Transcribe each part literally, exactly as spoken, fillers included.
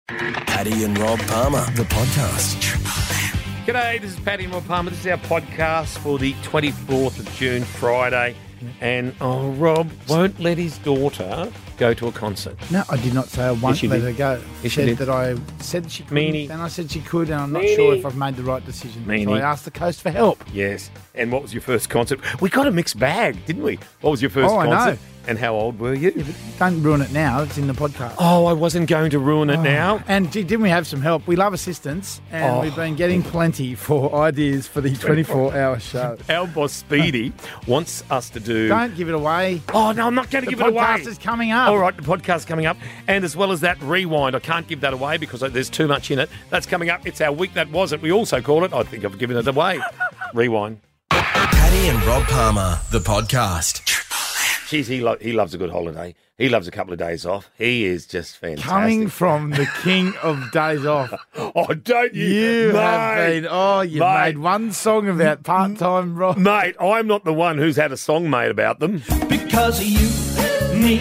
Paddy and Rob Palmer, the podcast. G'day, this is Paddy and Rob Palmer. This is our podcast for the twenty-fourth of June, Friday. And, oh, Rob won't let his daughter go to a concert. No, I did not say I won't Yes, let did. her go. Yes, said you did. that I said she couldn't, Meanie. and I said she could, and I'm not Meanie. sure if I've made the right decision. So Meanie. I asked the coast for help. Yes. And what was your first concert? We got a mixed bag, didn't we? What was your first Oh, I concert? know. And how old were you? Yeah, but don't ruin it now. It's in the podcast. Oh, I wasn't going to ruin it now. And gee, didn't we have some help? We love assistance, and Oh. we've been getting plenty for ideas for the twenty-four hour show. Our boss, Speedy, wants us to do... Don't give it away. Oh, no, I'm not going to The give it away. podcast is coming up. All right, the podcast's coming up. And as well as that, Rewind. I can't give that away because there's too much in it. That's coming up. It's our week that wasn't. We also call it, I think I've given it away, Rewind. Paddy and Rob Palmer, the podcast. Jeez, he, lo- he loves a good holiday. He loves a couple of days off. He is just fantastic. Coming from the king of days off. Oh, don't you? You mate, have been, oh, you Mate. made one song about part-time Rob. Mate, I'm not the one who's had a song made about them. Because of you, me,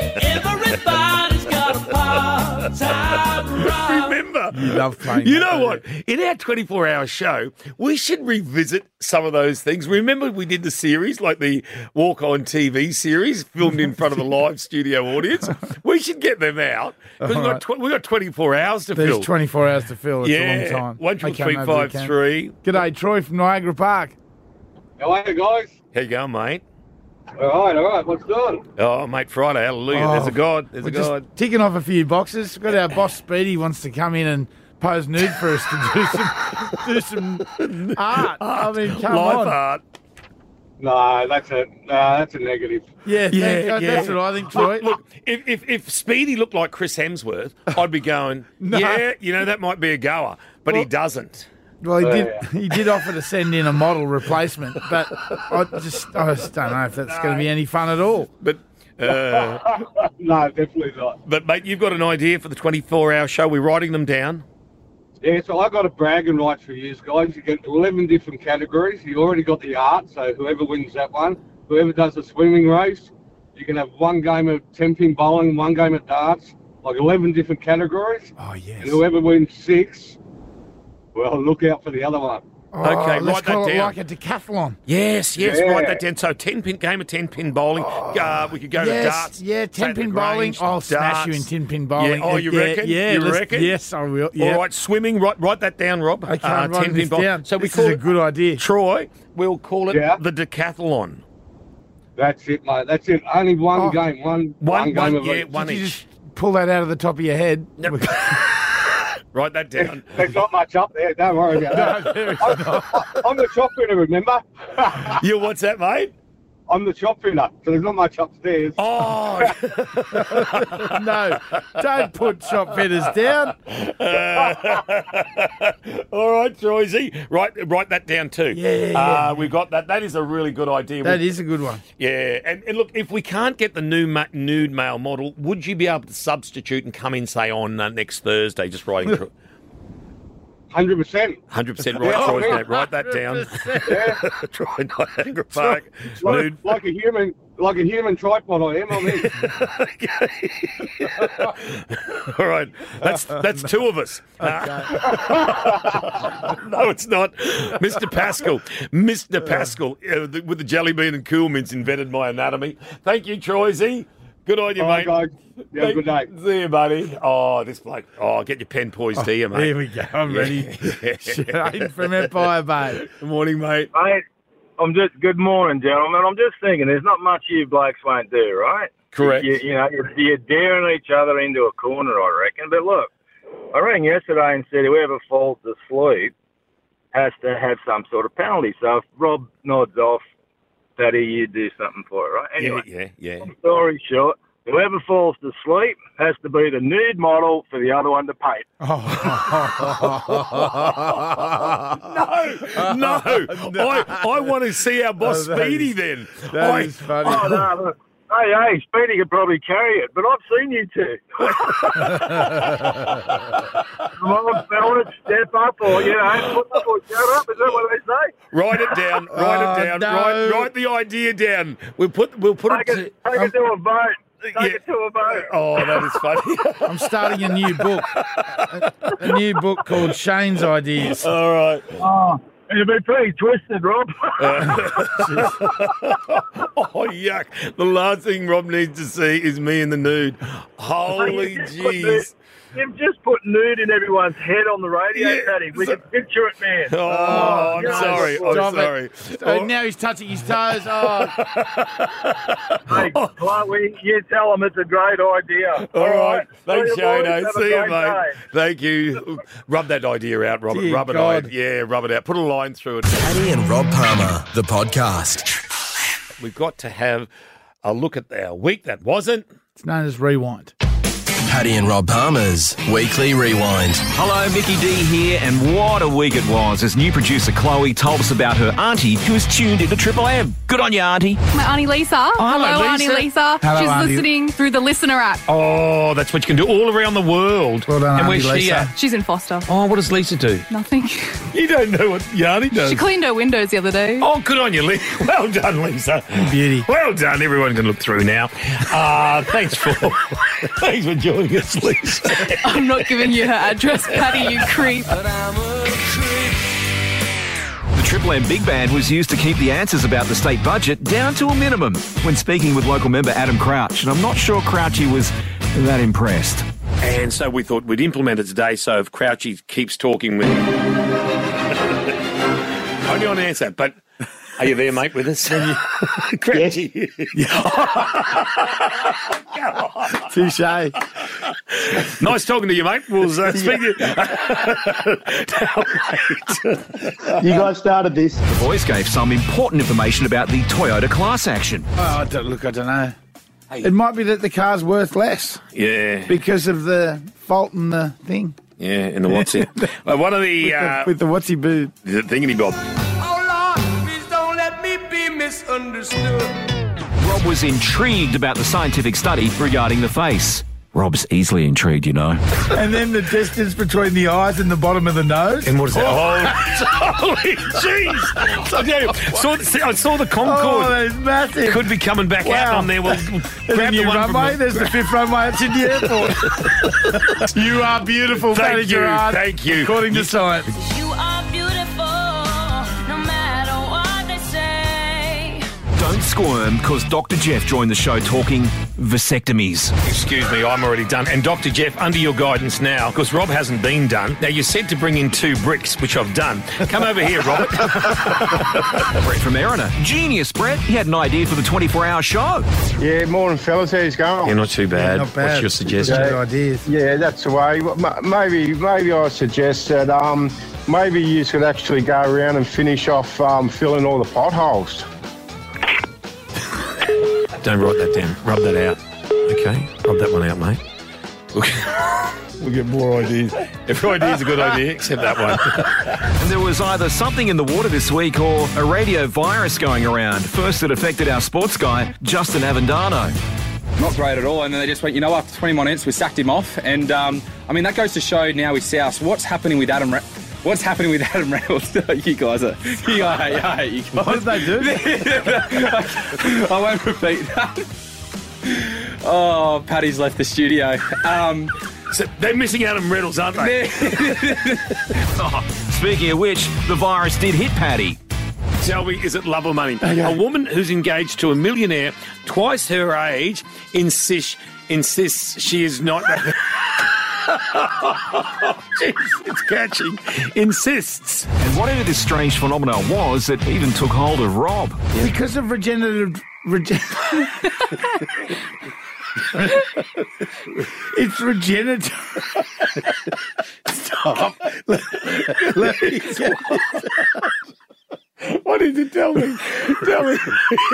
everybody's got a part-time Rob. Remember? You love playing You that, know don't what? In our twenty-four hour show, we should revisit some of those things. Remember we did the series, like the Walk On T V series, filmed in front of a live studio audience? We should get them out. Because we've, got tw- we've got twenty-four hours to There's fill. twenty-four hours to fill. It's yeah. a long time. One, two, Okay, three, maybe five, we can. three. G'day, Troy from Niagara Park. How are you guys? How you going, mate? All right, all right. What's going? Oh, mate, Friday, hallelujah. Oh, There's a God. There's We're a just God. ticking off a few boxes. We've got our boss Speedy wants to come in and pose nude for us to do some do some art. I mean, come Live on. art. No, that's a no, that's a negative. Yeah, Yeah, thank God. yeah. That's what I think, Troy. Look, look if, if, if Speedy looked like Chris Hemsworth, I'd be going, No. yeah, you know, that might be a goer. But he Well- doesn't. Well, he did. Yeah. He did offer to send in a model replacement, but I just, I just don't know if that's going to be any fun at all. But, uh, No, definitely not. but mate, you've got an idea for the twenty-four hour show. We're writing them down. Yeah, so I got a bragging rights for you guys. You get eleven different categories. You already got the art, so whoever wins that one, whoever does the swimming race, you can have one game of ten pin bowling, one game of darts, like eleven different categories. Oh yes. And whoever wins six, well, look out for the other one. Oh, Okay, let's write that call it down. like a decathlon. Yes, yes, Yeah. write that down. So ten pin game of ten pin bowling. Uh, we could go to Yes, darts. yeah, ten Say pin the bowling. Grange, I'll smash darts. you in ten pin bowling. Yeah. Oh, you yeah, reckon? Yeah, You let's- reckon? Yes, I will. Yeah. All right, swimming. Write write that down, Rob. Okay, Uh, I'm writing this bowling. down. So we This call is a it, good idea. Troy, we'll call it Yeah. the decathlon. That's it, mate. That's it. Only one Oh. game. One, One, game one, of yeah, each. one Did you each. just pull that out of the top of your head? Yep. Write that down. There's not much up there. Don't worry about that. there is I'm, I'm the shop winner, remember? You, what's that, mate? I'm the shop winner, so there's not much upstairs. Oh, No, don't put shop fitters down. all right, Troysy. Write write that down too. Yeah, yeah, Uh, yeah. we got that. That is a really good idea. That We- is a good one. Yeah, and, and look, if we can't get the new ma- nude male model, would you be able to substitute and come in, say, on uh, next Thursday, just writing Tro- one hundred percent. one hundred percent right, Yeah, Troy's yeah. name. Write that down. Yeah. Troy Niagara Park. Like, Nude. like a human, like a human tripod I am. I'm in. All right, that's that's two of us. Uh, no, it's not. Mister Pascal, Mister Pascal, uh, the, with the jelly bean and cool mints invented my anatomy. Thank you, Troysy. Good on you, All mate. right, guys. You have a good day. See you, buddy. Oh, this bloke. Oh, get your pen poised here, mate. Here we go. I'm ready. Yeah. Straight from Empire Bay. Good morning, mate. Mate, I'm just, good morning, gentlemen. I'm just thinking there's not much you blokes won't do, right? Correct. You, you know, you're, you're daring each other into a corner, I reckon. But look, I rang yesterday and said whoever falls asleep has to have some sort of penalty. So if Rob nods off, Paddy, you do something for it, right? Anyway, Yeah, yeah, yeah. story short, whoever falls to sleep has to be the nude model for the other one to paint. No, no. I, I want to see our boss Oh, that Speedy is- then. That I, is funny. Oh, no, look. Hey, hey, Speedy could probably carry it, but I've seen you two. Come on, fellas, step up or, you know, put up or shut up. Is that what they say? write it down. Write Oh, it down. no. Write, write the idea down. We'll put we'll put Take it. it, To, take it to a vote. Take Yeah. it to a boat. Oh, that is funny. I'm starting a new book, a, a new book called Shane's Ideas. All right. Oh, it'll be pretty twisted, Rob. Oh, yuck. The last thing Rob needs to see is me in the nude. Holy You just put nude- jeez. You've just put nude in everyone's head on the radio, Yeah. Paddy. We can picture it, man. Oh, I'm no, sorry. I'm stop it. sorry. So Oh, now he's touching his toes. Oh, Hey, Clark, we, you tell them it's a great idea. all right. Thanks, See you, boys. Shane. Have a See you, great mate. day. Thank you. Rub that idea out, Robert. Dear rub it God. out. Yeah, rub it out. Put a line through it. Paddy and Rob Palmer, the podcast. We've got to have a look at our week that wasn't. it's known as Rewind. Paddy and Rob Palmer's Weekly Rewind. Hello, Mickey D here, and what a week it was as new producer Chloe told us about her auntie who was tuned into Triple M. Good on you, auntie. My Auntie Lisa. hello, Auntie Lisa. Lisa. Hello, She's Auntie. listening through the listener app. Oh, that's what you can do all around the world. Well done, and where's Auntie she Lisa. at? She's in Foster. Oh, what does Lisa do? Nothing. You don't know what Yanni does. She cleaned her windows the other day. Oh, good on you, Lisa. Well done, Lisa. Beauty. Well done. Everyone can look through now. Uh, thanks for thanks for joining us, Lisa. I'm not giving you her address, Paddy, you creep. The Triple M Big Band was used to keep the answers about the state budget down to a minimum when speaking with local member Adam Crouch, and I'm not sure Crouchy was that impressed. And so we thought we'd implement it today. So if Crouchy keeps talking with only on answer, but. Are you there, mate, with us? Crouchy. Touche. Nice talking to you, mate. We'll uh, speak to you. You guys started this. The boys gave some important information about the Toyota class action. Oh, I don't, look, I don't know. It might be that the car's worth less Yeah, because of the fault in the thing. yeah, in the what's it? Uh, one of the, With, uh, the, with the whatsy boo. the thingy bob. Rob was intrigued about the scientific study regarding the face. Rob's easily intrigued, you know. And then the distance between the eyes and the bottom of the nose. And what is that? Oh, holy jeez! So, yeah, saw the, I saw the Oh, Concorde. that's massive. Could be coming back out Wow. on there. We'll There's grab a the new one runway. from There's the fifth runway at Sydney Airport. You are beautiful, Paddy Thank you, Gerard. thank you. According to science. You are beautiful, no matter what they say. Don't squirm, because Doctor Jeff joined the show talking vasectomies. Excuse me, I'm already done. And Doctor Jeff, under your guidance now, because Rob hasn't been done. Now, you said to bring in two bricks, which I've done. Come over here, Robert. Brett from Erina. Genius, Brett. He had an idea for the twenty-four hour show. Yeah, morning, fellas. How's it going? You're not too bad. Not bad. What's your suggestion? Good ideas. Yeah, that's the way. M- Maybe, maybe I suggest that um, maybe you could actually go around and finish off um, filling all the potholes. Don't write that down. Rub that out. Okay? Rub that one out, mate. We'll get more ideas. Every idea is a good idea, except that one. And there was either something in the water this week or a radio virus going around. First, it affected our sports guy, Justin Avendano. Not great at all, and then they just went, you know, after twenty minutes, we sacked him off, and um, I mean that goes to show now with South what's happening with Adam. Re- what's happening with Adam Reynolds? You guys are, you guys, I hate, I hate you guys. What did they do? I won't repeat that. Oh, Paddy's left the studio. Um, So they're missing Adam Reynolds, aren't they? Oh, speaking of which, the virus did hit Paddy. Tell me, is it love or money? A woman who's engaged to a millionaire twice her age insists insists she is not. Jeez, it's catching. Insists. And whatever this strange phenomenon was, it even took hold of Rob. Because of regenerative... Regen- it's regenerative. Stop. Let, let me get What did you tell me? Tell me.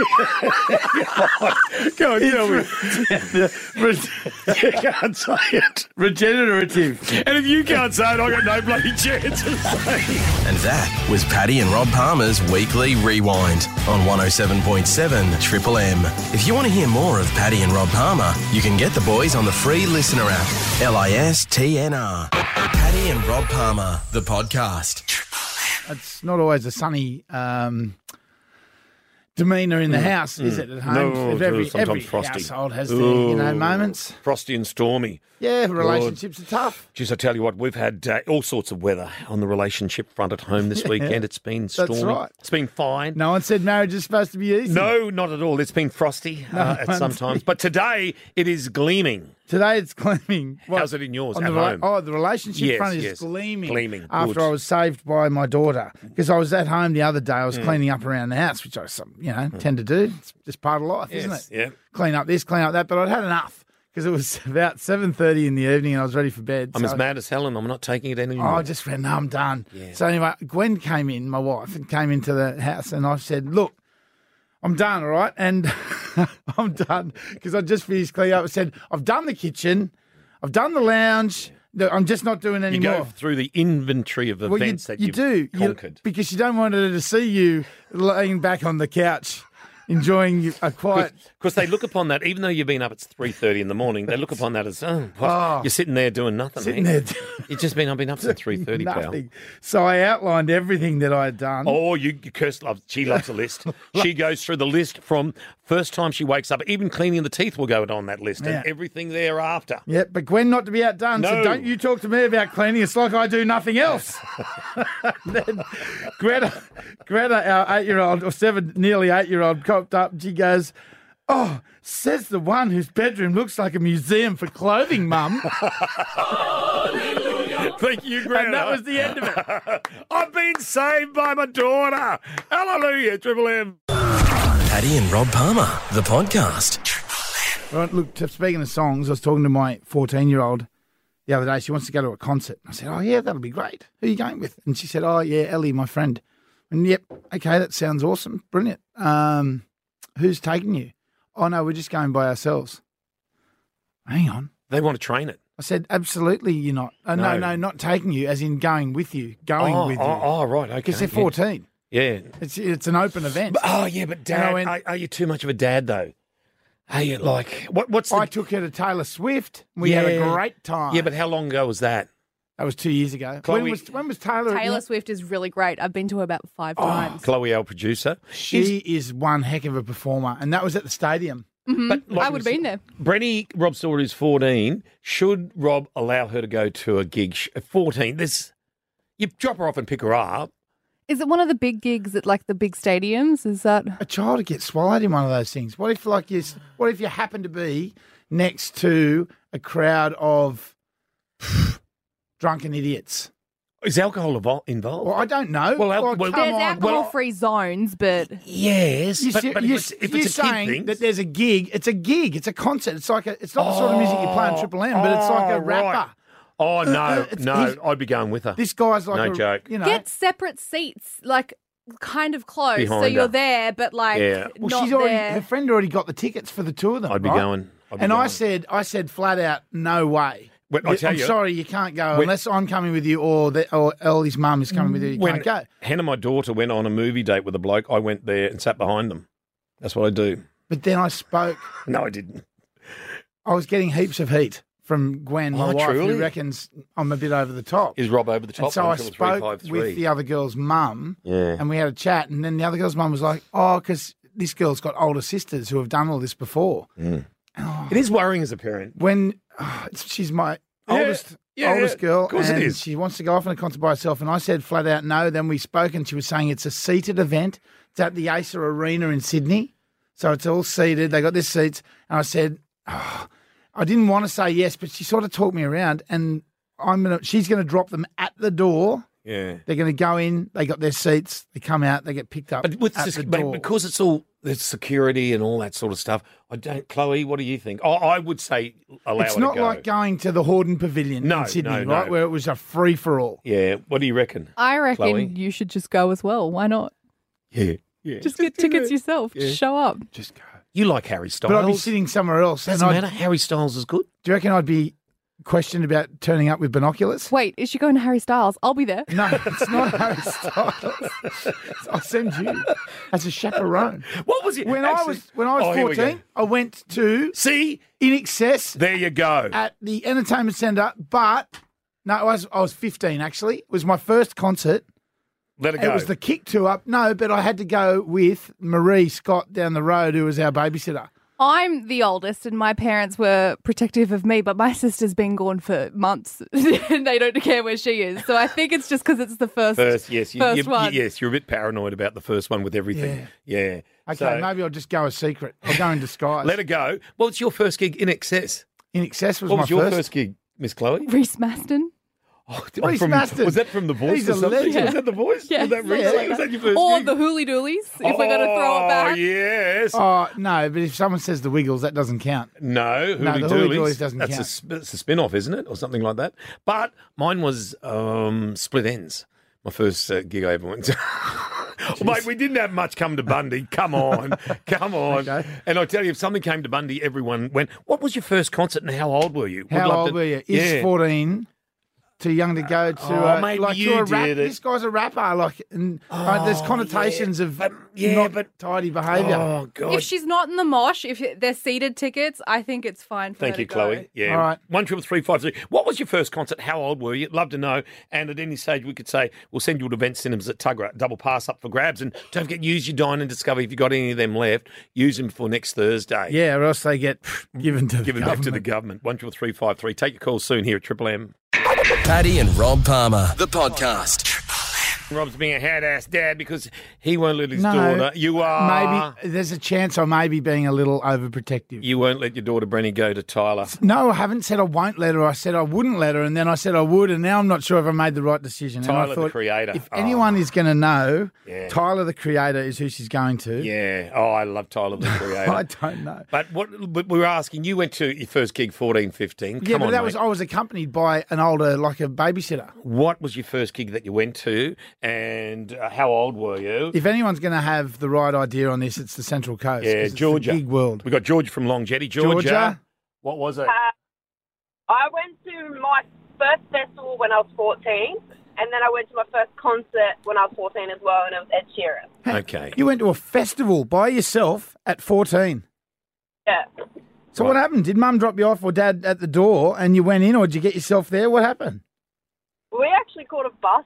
Go on, tell me. You can't say it. regenerative. And if you can't say it, I got no bloody chance of saying it. And that was Paddy and Rob Palmer's Weekly Rewind on one oh seven point seven Triple M. If you want to hear more of Paddy and Rob Palmer, you can get the boys on the free listener app, L I S T N R. Paddy and Rob Palmer, the podcast. It's not always a sunny um, demeanour in the Mm. house, is Mm. it, at home? No, If every sometimes every frosty. household has their, you know, Ooh. moments. Frosty and stormy. Yeah, God. relationships are tough. Jeez, I tell you what, we've had uh, all sorts of weather on the relationship front at home this weekend. It's been stormy. That's right. It's been fine. No one said marriage is supposed to be easy. No, not at all. It's been frosty No uh, at one some said- times. But today it is gleaming. Today it's gleaming. What? How's it in yours On at the rela- home? Oh, the relationship Yes, front is yes. gleaming. Gleaming. After Good. I was saved by my daughter. Because I was at home the other day. I was Mm. cleaning up around the house, which I, some- you know, tend to do. It's just part of life, isn't Yes, it? yeah. Clean up this, clean up that. But I'd had enough because it was about seven thirty in the evening and I was ready for bed. I'm so as mad as hell and I'm not taking it Oh, anymore. I just went, no, I'm done. Yeah. So anyway, Gwen came in, my wife, and came into the house and I said, look, I'm done, all right? And I'm done because I just finished cleaning up. I said, I've done the kitchen. I've done the lounge. No, I'm just not doing any you more. go through the inventory of Well, you, events that you you've do You- conquered. because you don't want her to see you laying back on the couch, enjoying a quiet. Because they look upon that, even though you've been up at three thirty in the morning, they look upon that as, oh, what? Oh. You're sitting there doing nothing. Sitting eh? there You've just been, I've been up since three thirty, pal. Nothing. So I outlined everything that I had done. Oh, you, you curse love. She loves a list. She goes through the list from first time she wakes up. Even cleaning the teeth will go on that list, Yeah. and everything thereafter. Yeah, but Gwen not to be outdone. So No. don't you talk to me about cleaning. It's like I do nothing else. Then Greta, Greta, our eight-year-old or seven, nearly eight-year-old, copped up. She goes, "Oh, says the one whose bedroom looks like a museum for clothing, Mum." Thank you, Greta. And that was the end of it. I've been saved by my daughter. Hallelujah, Triple M. Paddy and Rob Palmer, the podcast. Right, look, t- speaking of songs, I was talking to my fourteen-year-old the other day. She wants to go to a concert. I said, "Oh, yeah, that'll be great. Who are you going with?" And she said, "Oh, yeah, Ellie, my friend." And, yep, okay, that sounds awesome. Brilliant. Um, who's taking you? "Oh, no, we're just going by ourselves." Hang on. They want to train it. I said, "Absolutely you're not. Oh, no. No. no, not taking you, as in going with you, going oh, with you." oh, oh, right, okay. Because they're yeah. fourteen. Yeah. It's it's an open event. But- oh, yeah, but And Dad, I went- are, are you too much of a dad, though? Are you like, what, what's the... I took her to Taylor Swift. We had a Yeah. great time. Yeah, but how long ago was that? That was two years ago. Chloe- When was, when was Taylor? at Taylor your- Swift is really great. I've been to her about five Oh, times. Chloe, our producer. She is one heck of a performer, and that was at the stadium. Mhm. But like I would have been there. Brenny, Rob's daughter, is fourteen. Should Rob allow her to go to a gig? Sh- At fourteen, this you drop her off and pick her up. Is it one of the big gigs at like the big stadiums? Is that A child would get swallowed in one of those things. What if, like, you? What if you happen to be next to a crowd of drunken idiots? Is alcohol evol- involved? Well, I don't know. Well, al- Well, well- come there's on. alcohol-free zones, but Yes, You but, see- but you- if it's, if you're it's a kid saying thing, that there's a gig. It's a gig. It's a concert. It's like a. It's not the sort of music you play on Triple M, but it's like Oh, a rapper. right. Oh no, It's- no, he's- I'd be going with her. This guy's like No a, joke. You know, get separate seats, like kind of close, so Behind you're her. there, but like Yeah. well, not she's already. there. Her friend already got the tickets for the two of them. I'd be right? going. I'd be And I going. said, I said flat out, no way. Well, I tell I'm you- sorry, you can't go When- unless I'm coming with you, or the, or Ellie's mum is coming with you. You when can't go. Hannah, my daughter, went on a movie date with a bloke, I went there and sat behind them. That's what I do. But then I spoke. No, I didn't. I was getting heaps of heat from Gwen, my Oh, wife, truly? who reckons I'm a bit over the top. Is Rob over the top? And so I One triple three spoke five three. with the other girl's mum, Yeah. and we had a chat. And then the other girl's mum was like, "Oh, because this girl's got older sisters who have done all this before." Mm. It is worrying as a parent. When oh, it's, she's my Yeah, oldest yeah, oldest yeah. girl, Of course it and is. she wants to go off on a concert by herself. And I said flat out no. Then we spoke, and she was saying it's a seated event. It's at the Acer Arena in Sydney, so it's all seated. They got their seats, and I said, oh, I didn't want to say yes, but she sort of talked me around, and I'm gonna. She's going to drop them at the door. Yeah. They're going to go in. They got their seats. They come out. They get picked up But with at this, the but door. because it's all there's security and all that sort of stuff, I don't. Chloe, what do you think? I, I would say allow It's her not to go. like going to the Hordern Pavilion No, in Sydney, no, right, no. where it was a free for all. Yeah. What do you reckon? I reckon Chloe? you should just go as well. Why not? Yeah. Yeah. Just get tickets yourself. Yeah. Just show up. Just go. You like Harry Styles? But I'd be sitting somewhere else. Doesn't and I'd- matter. Harry Styles is good. Do you reckon I'd be questioned about turning up with binoculars? Wait, is she going to Harry Styles? I'll be there. No, it's not Harry Styles. I'll send you as a chaperone. What was it? When I Actually- was when I was Oh, here we go. fourteen, I went to See, In Excess there you go. at the entertainment centre. But no, I was I was fifteen actually. It was my first concert. Let it It go. was the kick two up. No, but I had to go with Marie Scott down the road, who was our babysitter. I'm the oldest, and my parents were protective of me, but my sister's been gone for months, and they don't care where she is. So I think it's just because it's the first, First, yes, you, first you, one. yes, you're a bit paranoid about the first one with everything. Yeah. Okay, So, maybe I'll just go a secret. I'll go in disguise. let it go. Well, it's your first gig in excess. In Excess was What my was your first. first gig, Miss Chloe? Reese Maston. Oh, Reese from- Maston. Was that from The Voice He's or a something? legend. Was that The Voice? Yeah. Was that Reese? Yeah. Was that your first Or gig? the Hooly Doolies, if we're going to throw it Oh, back. yes. Oh, no, but if someone says the Wiggles, that doesn't count. No, No, Hooly the Hooly Doolies. Doolies doesn't that's count. A, sp- that's a spin-off, isn't it? Or something like that. But mine was um, Split Ends, my first uh, gig I ever went to. Well, mate, we didn't have much come to Bundy. Come on. Come on. Okay. And I tell you, if something came to Bundy, everyone went, what was your first concert and how old were you? Would How love old to- were you? Is Yeah. fourteen too young to go to? Oh, uh, maybe like you to a rap. did it. This guy's a rapper. Like, and uh, there's Oh, connotations of yeah, not but- tidy behaviour. Oh, God. If she's not in the mosh, if they're seated tickets, I think it's fine for Thank her you, to Chloe. go. Yeah. All right. One triple three five three. What was your first concert? How old were you? Love to know. And at any stage, we could say we'll send you to Event Cinemas at Tuggerah. Double pass up for grabs, and don't forget use your Dine and Discover if you have got any of them left. Use them before next Thursday. Yeah, or else they get given to the Given back to the government. government. One triple three five three. Take your call soon here at Triple M. Paddy and Rob Palmer, the podcast. Rob's being a hard-ass dad because he won't let his No, daughter. You are. Maybe there's a chance I may be being a little overprotective. You won't let your daughter Brenny go to Tyler. No, I haven't said I won't let her. I said I wouldn't let her, and then I said I would, and now I'm not sure if I made the right decision. And I Tyler, the thought, creator. If Oh. anyone is going to know, Yeah. Tyler the creator is who she's going to. Yeah. Oh, I love Tyler, the creator. I don't know. But what but we were asking, you went to your first gig fourteen, fifteen. Yeah, Come but on, that mate. was I was accompanied by an older, like a babysitter. What was your first gig that you went to, and uh, how old were you? If anyone's going to have the right idea on this, it's the Central Coast. 'cause Yeah, it's the Georgia. gig world. We got Georgia from Long Jetty. Georgia. Georgia? What was it? Uh, I went to my first festival when I was fourteen, and then I went to my first concert when I was fourteen as well, and it was Ed Sheeran. Okay. You went to a festival by yourself at fourteen. Yeah. So what happened? Did Mum drop you off or Dad at the door, and you went in, or did you get yourself there? What happened? We actually caught a bus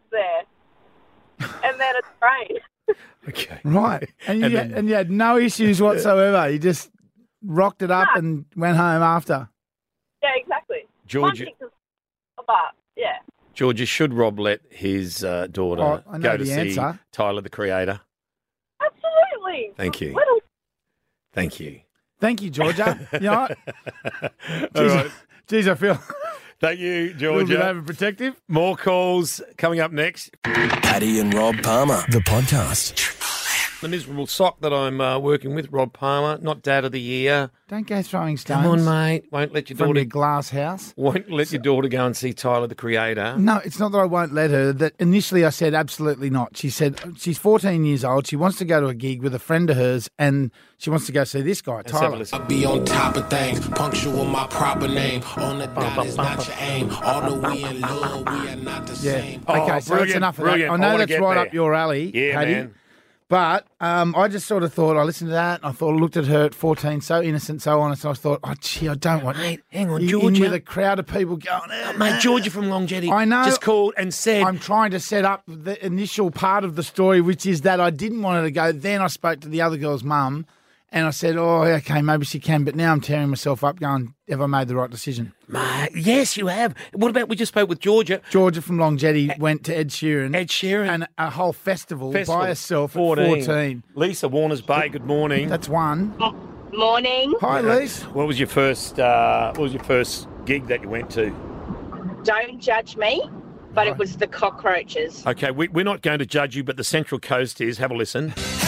there, and then a train. Okay. Right, and you And had, then- and you had no issues whatsoever. You just rocked it up and went home after. Yeah, exactly. Georgia. One kicked us, but yeah. Georgia, should Rob let his uh, daughter Oh, I know go to the see answer. Tyler, the creator? Absolutely. Thank you. Little Thank you. Thank you, Georgia. You know what? All Geez, right. geez, I feel Thank you, a little bit Georgia. overprotective. More calls coming up next. Paddy and Rob Palmer, the podcast. The miserable sock that I'm uh, working with, Rob Palmer, not Dad of the Year. Don't go throwing stones. Come on, mate. Won't let your From daughter your glass house. won't let your daughter go and see Tyler, the creator. No, it's not that I won't let her. That initially I said absolutely not. She said she's fourteen years old. She wants to go to a gig with a friend of hers, and she wants to go see this guy, Let's have a Tyler. listen. I be on top of things, punctual my proper name. On the dot is not your aim. Although we in love, we are not the Yeah. same. Oh, Okay, so that's brilliant, enough of that. brilliant. I I know wanna that's get right there. up your alley, Yeah, Paddy. man. But um, I just sort of thought, I listened to that, and I thought, I looked at her at fourteen, so innocent, so honest, and I thought, oh, gee, I don't want Mate, hang on, you in Georgia. with a crowd of people going, eh, Mate, Georgia from Long Jetty I know. just called and said, I'm trying to set up the initial part of the story, which is that I didn't want her to go. Then I spoke to the other girl's mum, and I said, oh, okay, maybe she can. But now I'm tearing myself up going, have I made the right decision? Mate, yes, you have. What about we just spoke with Georgia? Georgia from Long Jetty went to Ed Sheeran. Ed Sheeran. And a whole festival, Festival. by herself fourteen. at fourteen. Lisa, Warners Bay, good morning. That's one. Morning. Hi, Lise. What was your first uh, what was your first gig that you went to? Don't judge me, but it was the Cockroaches. Okay, we, we're not going to judge you, but the Central Coast is. Have a listen.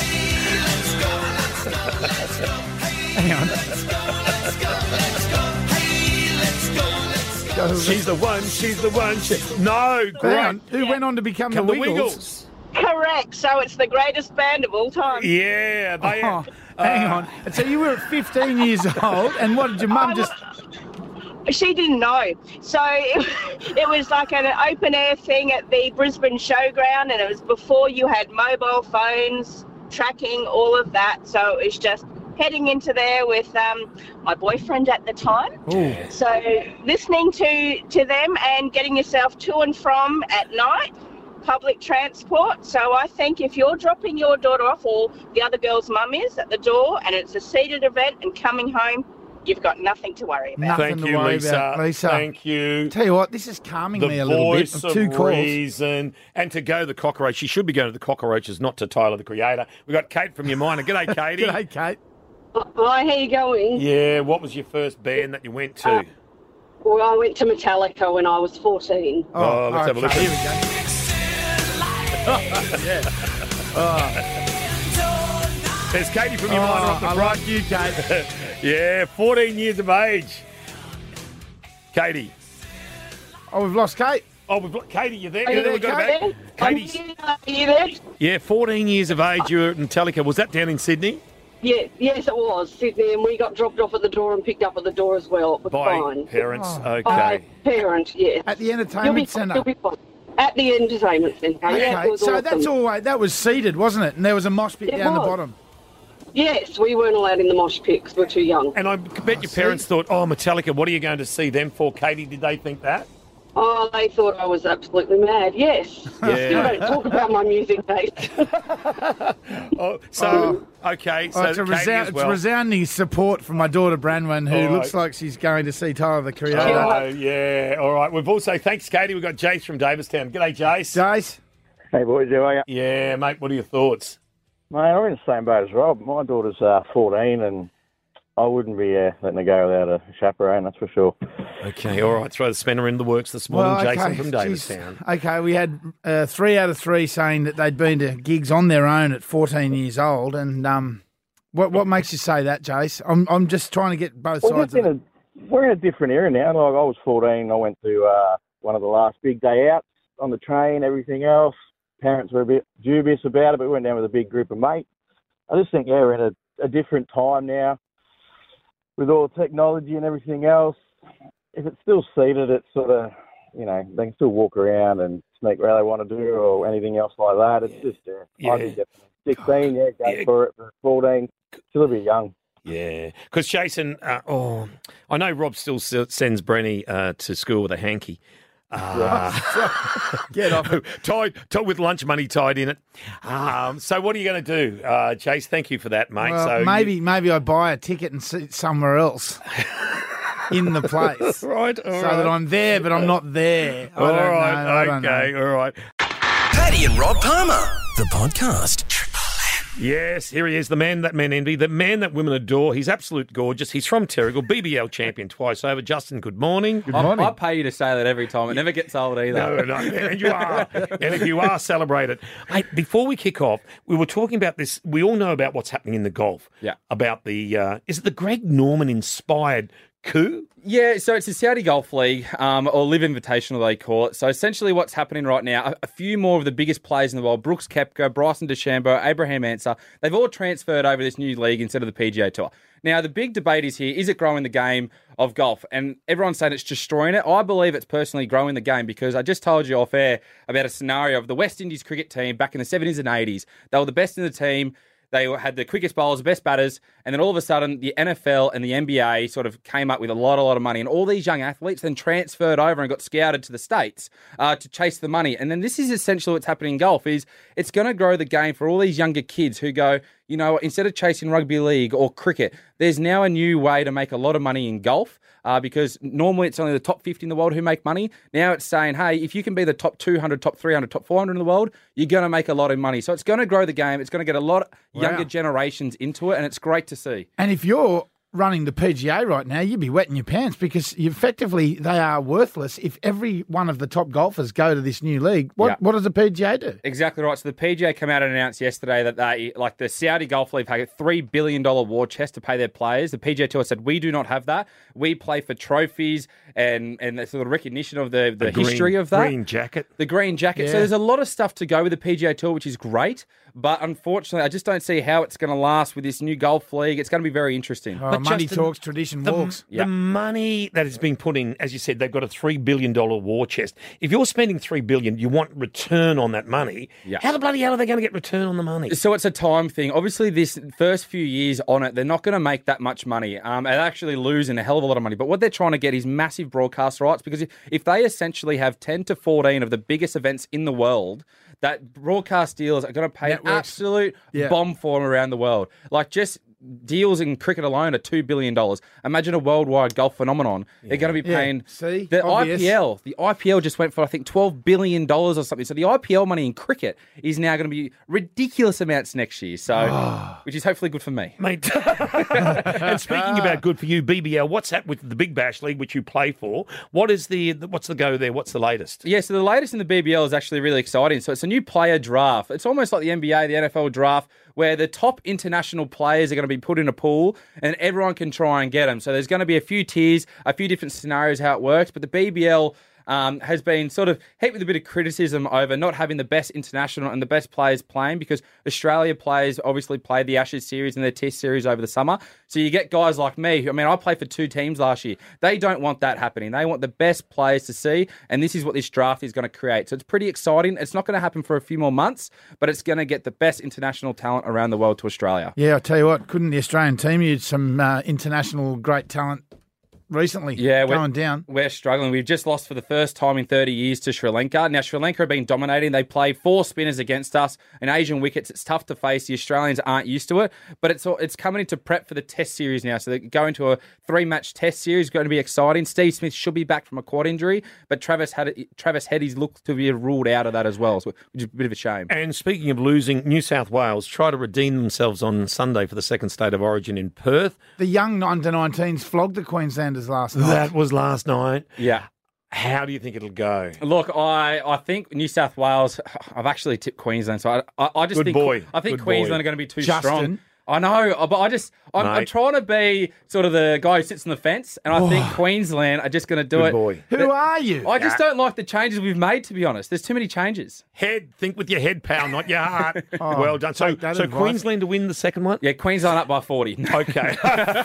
Hang on. She's the one, she's the one. She... No, Hang great. on. Who went on to become Come the the Wiggles? Wiggles. Correct. So it's the greatest band of all time. Yeah, they. Oh, hang on. And so you were at fifteen years old, and what did your mum I just... She didn't know. So it, it was like an open air thing at the Brisbane Showground, and it was before you had mobile phones, tracking, all of that. So it was just heading into there with um, my boyfriend at the time. Ooh. So listening to, to them and getting yourself to and from at night public transport. So I think if you're dropping your daughter off, or the other girl's mum is at the door, and it's a seated event and coming home, you've got nothing to worry about. Nothing Thank to you, worry Lisa. about, Lisa. Thank you. Tell you what, this is calming The me a little bit. voice Of two of calls. reason. And to go to the cockroach. She should be going to the cockroaches, not to Tyler, the Creator. We've got Kate from your minor. G'day, Katie. G'day, Kate. Hi, how you going? Yeah, what was your first band that you went to? Uh, Well, I went to Metallica when I was fourteen. Oh, let's have a okay, listen. Here we go. yeah. Oh. There's Katie from your Oh, minor off the I front. like you, Kate. Yeah, fourteen years of age. Katie. Oh, we've lost Kate. Oh, we've got Katie, you there? Are you Yeah, there, we've got her Kate? back. Katie's, Are you there? yeah, fourteen years of age. You were at Metallica. Was that down in Sydney? Yeah, yes, it was Sydney, and we got dropped off at the door and picked up at the door as well. It was By fine. parents. Oh. Okay. By parent, yes. At the You'll be, entertainment centre. you'll be fine. At the entertainment centre. Yeah, it Okay, was so awesome. that's all right. That was seated, wasn't it? And there was a mosh pit It down the was. bottom. Yes, we weren't allowed in the mosh pit 'cause we're too young. And I bet your parents thought, oh, Metallica, what are you going to see them for? Katie, did they think that? Oh, they thought I was absolutely mad. Yes. Yeah. I still don't talk about my music taste. Oh, so, okay, so Oh, it's, a Katie resound, as well. it's resounding support from my daughter Branwen, who All looks right. like she's going to see Tyler the Creator. Oh, yeah. All right. We've also, thanks, Katie. We've got Jace from Davistown. G'day, Jace. Jace? Hey, boys, how are you? Yeah, mate, what are your thoughts? Mate, I'm in the same boat as Rob. My daughter's uh, fourteen, and I wouldn't be uh, letting her go without a chaperone, that's for sure. Okay, all right. Throw the spanner in the works this morning, Well, Jason okay, from geez. Davistown. Okay, we had uh, three out of three saying that they'd been to gigs on their own at fourteen years old. And um, what what makes you say that, Jace? I'm I'm just trying to get both Well, sides we're, of in a, we're in a different era now. Like, I was fourteen, I went to uh, one of the last big day outs on the train, everything else. Parents were a bit dubious about it, but we went down with a big group of mates. I just think, yeah, we're in a, a different time now with all the technology and everything else. If it's still seated, it's sort of, you know, they can still walk around and sneak where they want to do or anything else like that. It's just, uh, Yeah. I think at sixteen, yeah, go Yeah. for it. For fourteen, still a bit young. Yeah, because Jason, uh, oh, I know Rob still s- sends Brenny uh, to school with a hanky. Uh, Get off it. tied, tied with lunch money tied in it. Um, so what are you going to do, uh, Chase? Thank you for that, mate. Well, so maybe you- maybe I buy a ticket and sit somewhere else in the place, right? All so right. that I'm there, but I'm not there. I All don't right, know, I don't okay, know. all right. Paddy and Rob Palmer, the podcast. Yes, here he is, the man that men envy, the man that women adore. He's absolute gorgeous. He's from Terrigal, B B L champion twice over. Justin, good morning. Good I, I pay you to say that every time. It never gets old either. No, no, and you are. And if you are, celebrate it. Mate, before we kick off, we were talking about this. We all know about what's happening in the golf. Yeah. About the, uh, is it the Greg Norman inspired coup? Yeah, so it's the Saudi Golf League, um, or Live Invitational, they call it. So essentially what's happening right now, a, a few more of the biggest players in the world, Brooks Koepka, Bryson DeChambeau, Abraham Ansah, they've all transferred over this new league instead of the P G A Tour. Now, the big debate is here, is it growing the game of golf? And everyone's saying it's destroying it. I believe it's personally growing the game because I just told you off air about a scenario of the West Indies cricket team back in the seventies and eighties. They were the best in the team. They had the quickest bowlers, the best batters, and then all of a sudden the N F L and the N B A sort of came up with a lot, a lot of money, and all these young athletes then transferred over and got scouted to the States uh, to chase the money. And then this is essentially what's happening in golf is it's going to grow the game for all these younger kids who go, you know, instead of chasing rugby league or cricket, there's now a new way to make a lot of money in golf. Uh, because normally it's only the top fifty in the world who make money. Now it's saying, hey, if you can be the top two hundred, top three hundred, top four hundred in the world, you're going to make a lot of money. So it's going to grow the game. It's going to get a lot of younger Wow. generations into it, and it's great to see. And if you're running the P G A right now, you'd be wetting your pants because you effectively they are worthless if every one of the top golfers go to this new league. What Yeah. what does the P G A do? Exactly right. So the P G A came out and announced yesterday that they, like the Saudi Golf League, paid a three billion dollars war chest to pay their players. The P G A Tour said, we do not have that. We play for trophies and, and the sort of recognition of the, the A green- history of that. green jacket. The green jacket. Yeah. So there's a lot of stuff to go with the P G A Tour, which is great. But unfortunately, I just don't see how it's going to last with this new golf league. It's going to be very interesting. Oh, money talks, tradition the, walks. The money that has been put in, as you said, they've got a three billion dollars war chest. If you're spending three billion dollars, you want return on that money. Yeah. How the bloody hell are they going to get return on the money? So it's a time thing. Obviously, this first few years on it, they're not going to make that much money. Um, they're actually losing a hell of a lot of money. But what they're trying to get is massive broadcast rights, because if, if they essentially have ten to fourteen of the biggest events in the world, that broadcast deals are going to pay Networks. an absolute Yeah. bomb for them around the world. Like just deals in cricket alone are two billion dollars. Imagine a worldwide golf phenomenon. They're going to be Yeah. paying... See? The Obvious. I P L. The I P L just went for, I think, twelve billion dollars or something. So the I P L money in cricket is now going to be ridiculous amounts next year. So, which is hopefully good for me. Mate. And speaking about good for you, B B L, what's that with the Big Bash League, which you play for? What is the, the what's the go there? What's the latest? Yeah, so the latest in the B B L is actually really exciting. So it's a new player draft. It's almost like the N B A, the N F L draft, where the top international players are going to be put in a pool and everyone can try and get them. So there's going to be a few tiers, a few different scenarios how it works, but the B B L um, has been sort of hit with a bit of criticism over not having the best international and the best players playing, because Australia players obviously played the Ashes series and their Test series over the summer. So you get guys like me, who, I mean, I played for two teams last year. They don't want that happening. They want the best players to see, and this is what this draft is going to create. So it's pretty exciting. It's not going to happen for a few more months, but it's going to get the best international talent around the world to Australia. Yeah, I'll tell you what, couldn't the Australian team use some uh, international great talent recently? Yeah, going we're, down. We're struggling. We've just lost for the first time in thirty years to Sri Lanka. Now, Sri Lanka have been dominating. They play four spinners against us and Asian wickets. It's tough to face. The Australians aren't used to it, but it's it's coming into prep for the Test series now. So they're going to a three-match Test series. It's going to be exciting. Steve Smith should be back from a quad injury, but Travis had Travis Headies looks to be ruled out of that as well, so which is a bit of a shame. And speaking of losing, New South Wales try to redeem themselves on Sunday for the second state of origin in Perth. The young under nineteens flogged the Queenslanders last night. That was last night. Yeah. How do you think it'll go? Look, I, I think New South Wales. I've actually tipped Queensland, so I, I, I just Good think boy. I think Good Queensland boy. are going to be too Justin. strong. I know, but I just I'm, I'm Mate. trying to be sort of the guy who sits on the fence, and I think Queensland are just going to do Good it. boy. Who are you? I just don't like the changes we've made. To be honest, there's too many changes. Head, think with your head, pal, not your heart. Oh, well done. So, take that so advice. Queensland to win the second one? Yeah, Queensland up by forty. Okay.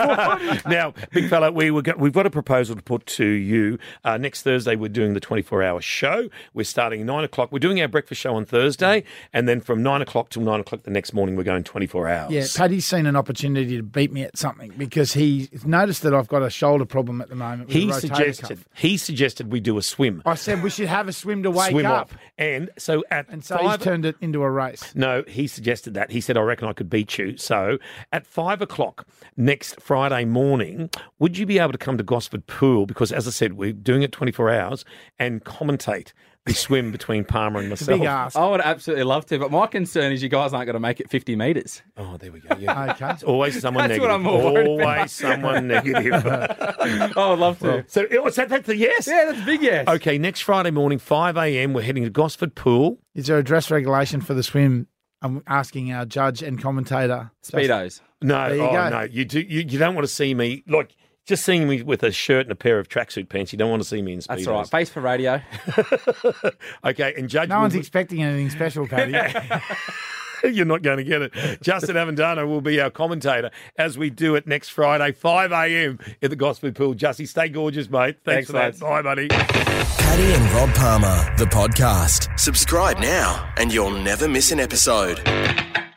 Now, big fella, we were go- we've got a proposal to put to you. Uh, next Thursday, we're doing the twenty-four hour show. We're starting at nine o'clock. We're doing our breakfast show on Thursday, and then from nine o'clock till nine o'clock the next morning, we're going twenty-four hours. Yeah, Paddy's seen an opportunity to beat me at something because he's noticed that I've got a shoulder problem at the moment. With He a rotator suggested cuff. he suggested we do a swim. I said we should have a swim to wake swim up. up. And so at And so five, he's turned it into a race. No, he suggested that. He said, I reckon I could beat you. So at five o'clock next Friday morning, would you be able to come to Gosford Pool? Because as I said, we're doing it twenty-four hours and commentate the swim between Palmer and myself. Big ass. I would absolutely love to, but my concern is you guys aren't going to make it fifty metres. Oh, there we go. Yeah. Okay. It's always someone That's negative. what I'm more worried always about. someone negative. I would love to. So is that, that's a yes? Yeah, that's a big yes. Okay, next Friday morning, five a.m., we're heading to Gosford Pool. Is there a dress regulation for the swim? I'm asking our judge and commentator. Speedos. No, There you oh, go. no, you do. You, you don't want to see me like just seeing me with a shirt and a pair of tracksuit pants. You don't want to see me in speedos. That's all right. Face for radio. Okay, and Judge, No one's will- expecting anything special, Paddy. you're not going to get it. Justin Avendano will be our commentator as we do it next Friday, five a.m. at the Gosford Pool. Jussie, stay gorgeous, mate. Thanks, Thanks, for that. lads. Bye, buddy. Paddy and Rob Palmer, the podcast. Subscribe now and you'll never miss an episode.